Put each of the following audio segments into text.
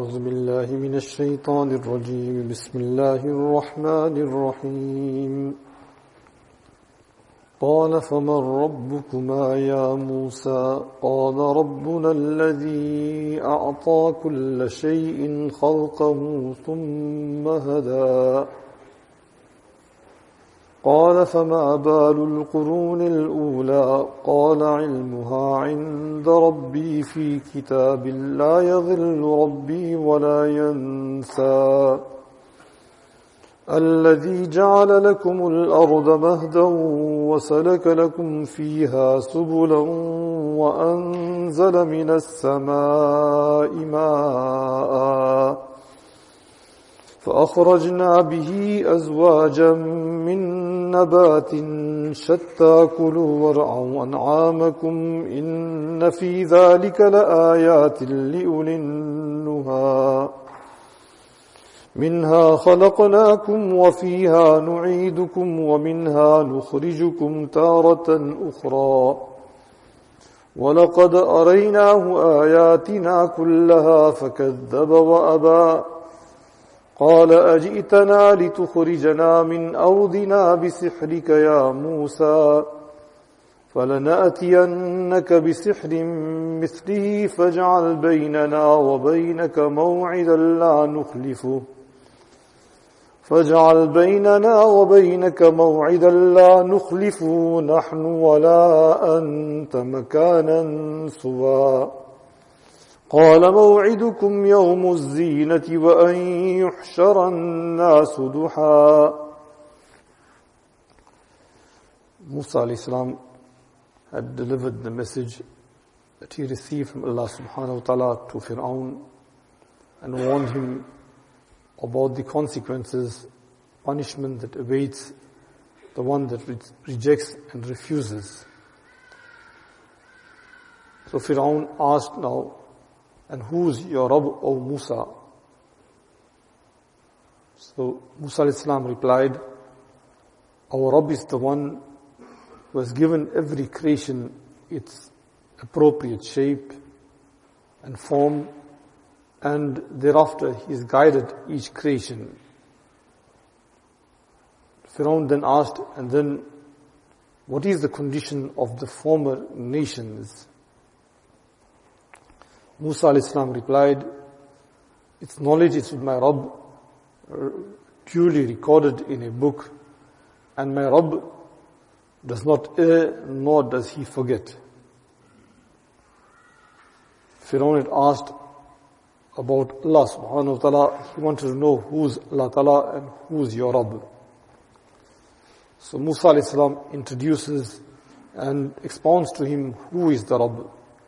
أعوذ بالله من الشيطان الرجيم بسم الله الرحمن الرحيم قال فمن ربكما يا موسى قال ربنا الذي أعطى كل شيء خلقه ثم هدى قال فما بال القرون الأولى قال علمها عند ربي في كتاب لا يضل ربي ولا ينسى الذي جعل لكم الأرض مهدا وسلك لكم فيها سبلا وأنزل من السماء ماء فأخرجنا به أزواجا من نبات شتى كلوا وارعوا أنعامكم إن في ذلك لآيات لأولي النهى منها خلقناكم وفيها نعيدكم ومنها نخرجكم تارة أخرى ولقد أريناه آياتنا كلها فكذب وأبى قال أجئتنا لتخرجنا من أرضنا بسحرك يا موسى فلنأتينك بسحر مثله فاجعل بيننا وبينك موعدا لا نخلفه نحن ولا أنت مكانا سوى قال موعدكم يوم الزينة وأن يحشر الناس ضحى. Musa alayhi salam had delivered the message that he received from Allah subhanahu wa ta'ala to Fir'aun and warned him about the consequences, punishment that awaits the one that rejects and refuses. So Fir'aun asked now, and who's your Rabb, O Musa? So Musa alayhi salam replied, our Rabb is the one who has given every creation its appropriate shape and form, and thereafter he has guided each creation. Fir'aun then asked, and then what is the condition of the former nations? Musa alayhi salam replied, its knowledge is with my Rabb, duly recorded in a book, and my Rabb does not err nor does he forget. Fir'aun had asked about Allah subhanahu wa ta'ala. He wanted to know who's Allah ta'ala and who's your Rabb. So Musa alayhi salam introduces and expounds to him who is the Rabb.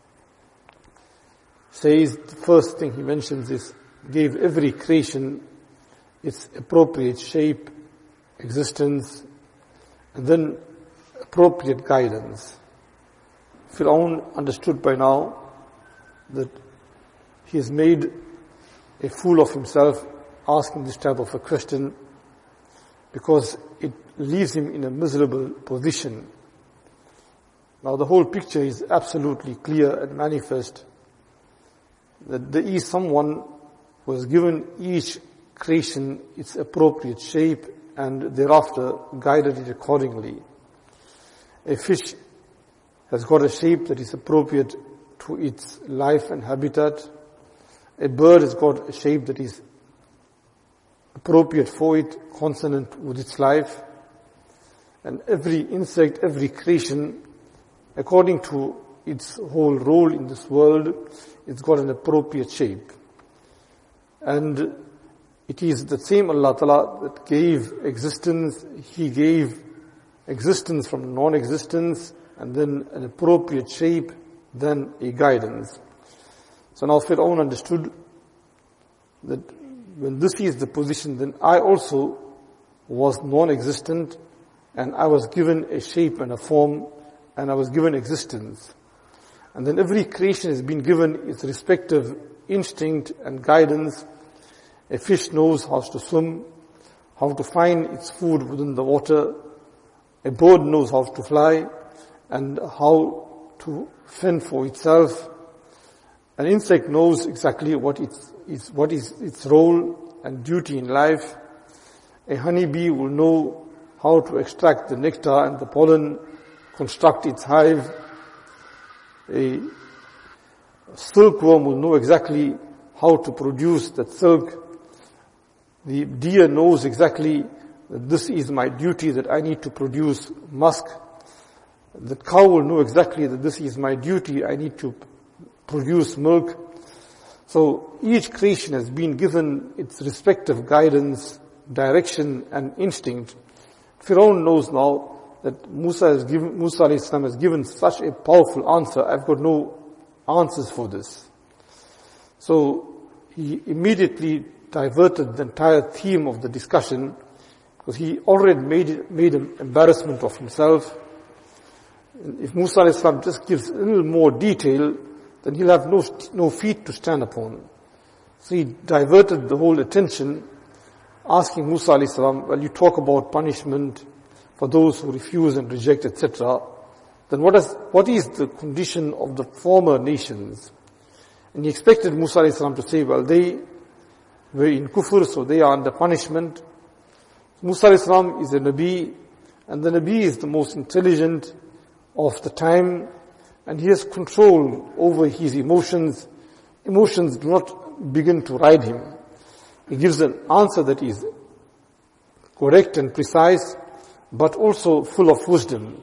Says the first thing he mentions is, gave every creation its appropriate shape, existence, and then appropriate guidance. Fir'aun understood by now that he has made a fool of himself asking this type of a question, because it leaves him in a miserable position. Now the whole picture is absolutely clear and manifest, that there is someone who has given each creation its appropriate shape and thereafter guided it accordingly. A fish has got a shape that is appropriate to its life and habitat. A bird has got a shape that is appropriate for it, consonant with its life. And every insect, every creation, according to its whole role in this world, it's got an appropriate shape. And it is the same Allah Ta'ala that gave existence. He gave existence from non-existence, and then an appropriate shape, then a guidance. So now Fir'aun understood that when this is the position, then I also was non-existent, and I was given a shape and a form, and I was given existence. And then every creation has been given its respective instinct and guidance. A fish knows how to swim, how to find its food within the water. A bird knows how to fly and how to fend for itself. An insect knows exactly what its what is its role and duty in life. A honeybee will know how to extract the nectar and the pollen, construct its hive. A silkworm will know exactly how to produce that silk. The deer knows exactly that this is my duty, that I need to produce musk. The cow will know exactly that this is my duty, I need to produce milk. So each creation has been given its respective guidance, direction and instinct. Firaun knows now that Musa alayhi salam has given such a powerful answer, I've got no answers for this. So he immediately diverted the entire theme of the discussion, because he already made an embarrassment of himself. If Musa alayhi salam just gives a little more detail, then he'll have no feet to stand upon. So he diverted the whole attention, asking Musa alayhi salam, well, you talk about punishment for those who refuse and reject, etc. Then what is the condition of the former nations? And he expected Musa alayhi salam to say, well, they were in kufr, so they are under punishment. Musa alayhi salam is a Nabi, and the Nabi is the most intelligent of the time, and he has control over his emotions. Emotions do not begin to ride him. He gives an answer that is correct and precise, but also full of wisdom.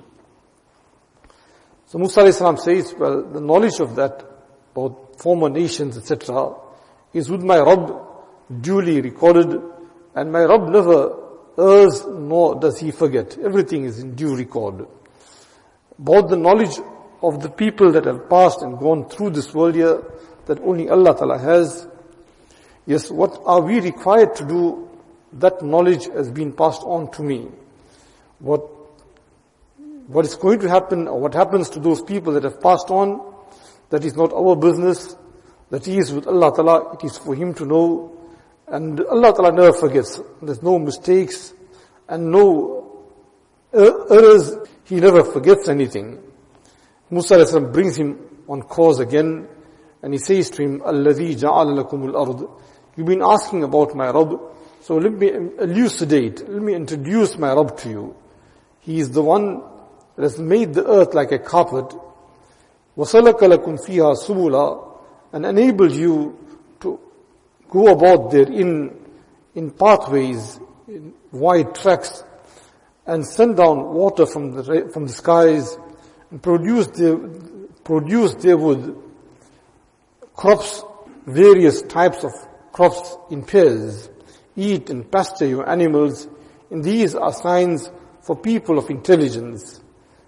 So Musa alayhi salam says, well, the knowledge of that, about former nations, etc., is with my Rabb duly recorded, and my Rabb never errs nor does he forget. Everything is in due record. About the knowledge of the people that have passed and gone through this world here, that only Allah Ta'ala has. Yes, what are we required to do? That knowledge has been passed on to me. What is going to happen, or what happens to those people that have passed on, that is not our business. That is with Allah Ta'ala, it is for Him to know. And Allah Ta'ala never forgets. There's no mistakes and no errors. He never forgets anything. Musa alayhi salam brings him on course again, and he says to him, الَّذِي جَعَلَ لَكُمُ الْأَرْضِ. You've been asking about my Rabb, so let me elucidate, let me introduce my Rabb to you. He is the one that has made the earth like a carpet, وَسَلَكَ لَكُمْ فِيهَا سُبُلًا, and enabled you to go about therein in pathways, in wide tracks, and send down water from the skies, and produce therewith crops, various types of crops in pairs. Eat and pasture your animals, and these are signs for people of intelligence.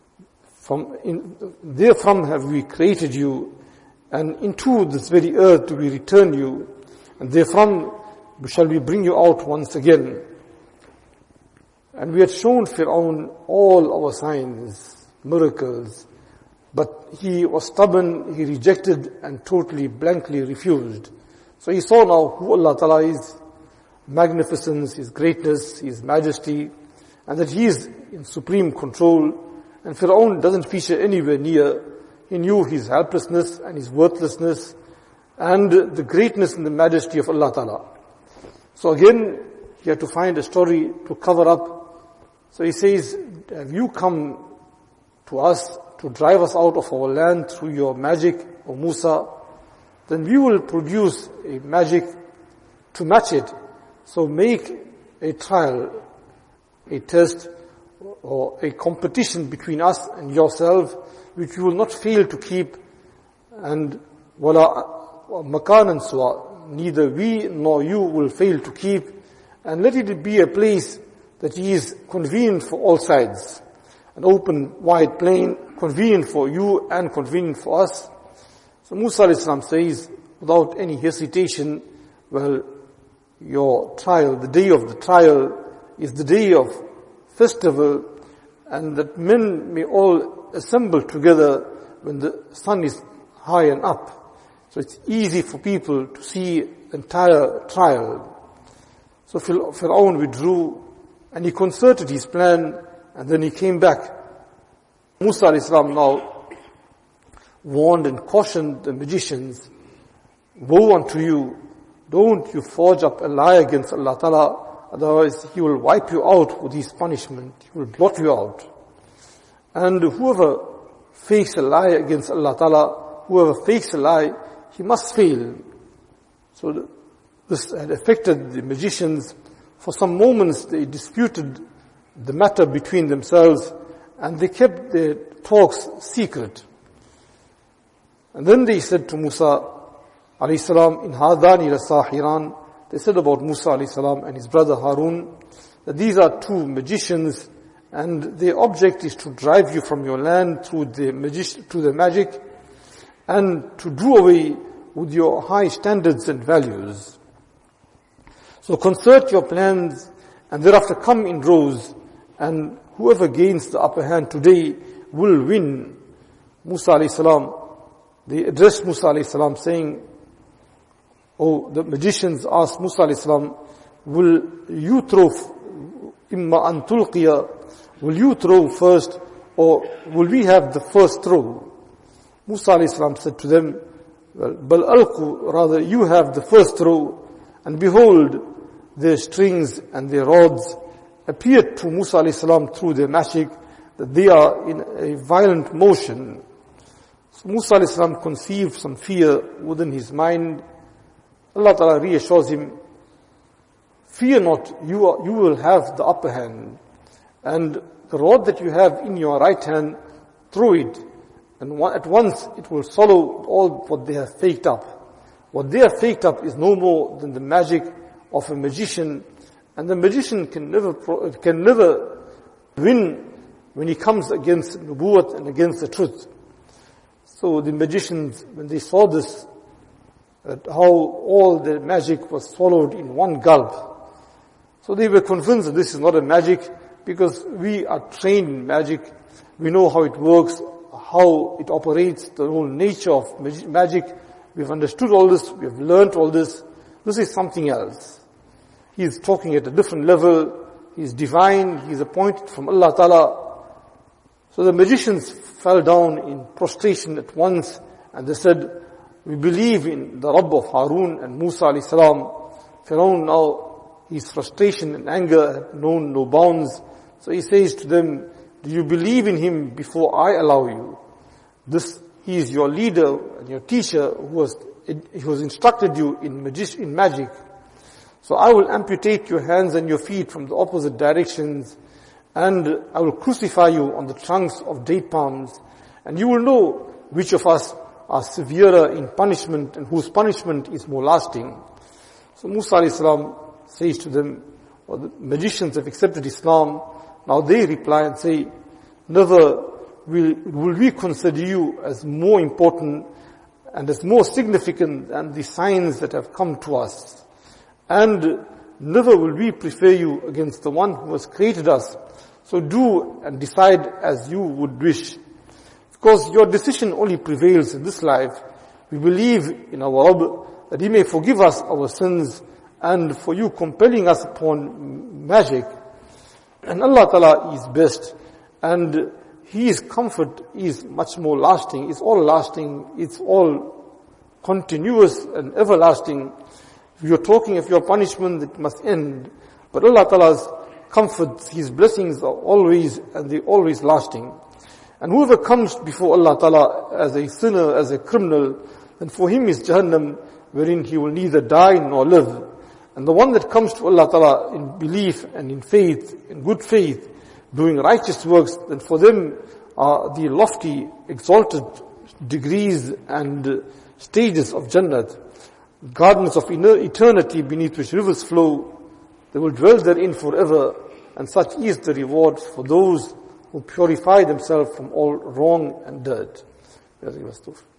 Therefrom have we created you, and into this very earth do we return you, and therefrom shall we bring you out once again. And we had shown Fir'aun all our signs, miracles, but he was stubborn, he rejected and totally blankly refused. So he saw now who Allah Ta'ala is, magnificence, His greatness, His majesty, and that He is in supreme control. And Fir'aun doesn't feature anywhere near. He knew his helplessness and his worthlessness and the greatness and the majesty of Allah Ta'ala. So again, he had to find a story to cover up. So he says, have you come to us to drive us out of our land through your magic, O Musa? Then we will produce a magic to match it. So make a trial, a test, or a competition between us and yourself, which you will not fail to keep. And wala makanan suwa, neither we nor you will fail to keep. And let it be a place that is convenient for all sides, an open, wide plain, convenient for you and convenient for us. So Musa alayhi salam says, without any hesitation, well, your trial, the day of the trial, is the day of festival, and that men may all assemble together when the sun is high and up. So it's easy for people to see the entire trial. So Fir'aun withdrew, and he concerted his plan, and then he came back. Musa alayhi salam now warned and cautioned the magicians, woe unto you don't you forge up a lie against Allah Ta'ala, otherwise He will wipe you out with His punishment. He will blot you out. And whoever fakes a lie against Allah Ta'ala, whoever fakes a lie, he must fail. So this had affected the magicians. For some moments they disputed the matter between themselves and they kept their talks secret. And then they said to Musa alayhi salam, in hadani lasahiran, they said about Musa alayhi salam and his brother Harun, that these are two magicians and their object is to drive you from your land through the magic and to do away with your high standards and values. So concert your plans and thereafter come in rows, and whoever gains the upper hand today will win. Musa alayhi salam, they addressed Musa alayhi salam saying, the magicians asked Musa alayhi salam, will you throw, imma an tulqiya, will you throw first or will we have the first throw? Musa alayhi salam said to them, well, bal alqu, rather you have the first throw. And behold, their strings and their rods appeared to Musa alayhi salam through their magic that they are in a violent motion. So Musa alayhi salam conceived some fear within his mind. Allah Ta'ala reassures him, fear not, you will have the upper hand. And the rod that you have in your right hand, throw it. And at once it will swallow all what they have faked up. What they have faked up is no more than the magic of a magician. And the magician can never win when he comes against nubuwwat and against the truth. So the magicians, when they saw this, how all the magic was swallowed in one gulp, so they were convinced that this is not a magic, because we are trained in magic. We know how it works, how it operates, the whole nature of magic. We've understood all this, we have learnt all this. This is something else. He is talking at a different level. He is divine. He is appointed from Allah Ta'ala. So the magicians fell down in prostration at once and they said, we believe in the Rabb of Harun and Musa alayhi salam. Pharaoh now, his frustration and anger had known no bounds. So he says to them, do you believe in him before I allow you? He is your leader and your teacher who has instructed you in magic. So I will amputate your hands and your feet from the opposite directions, and I will crucify you on the trunks of date palms, and you will know which of us are severer in punishment and whose punishment is more lasting. So Musa alayhi salam says to them, the magicians have accepted Islam. Now they reply and say, never will we consider you as more important and as more significant than the signs that have come to us. And never will we prefer you against the one who has created us. So do and decide as you would wish. Because your decision only prevails in this life. We believe in our Rabb that He may forgive us our sins, and for you compelling us upon magic. And Allah Ta'ala is best, and His comfort is much more lasting. It's all lasting. It's all continuous and everlasting. If you're talking of your punishment, it must end. But Allah Ta'ala's comfort, His blessings are always, and they're always lasting. And whoever comes before Allah Ta'ala as a sinner, as a criminal, then for him is Jahannam, wherein he will neither die nor live. And the one that comes to Allah Ta'ala in belief and in faith, in good faith, doing righteous works, then for them are the lofty, exalted degrees and stages of Jannat, gardens of eternity beneath which rivers flow. They will dwell therein forever, and such is the reward for those who purify themselves from all wrong and dirt.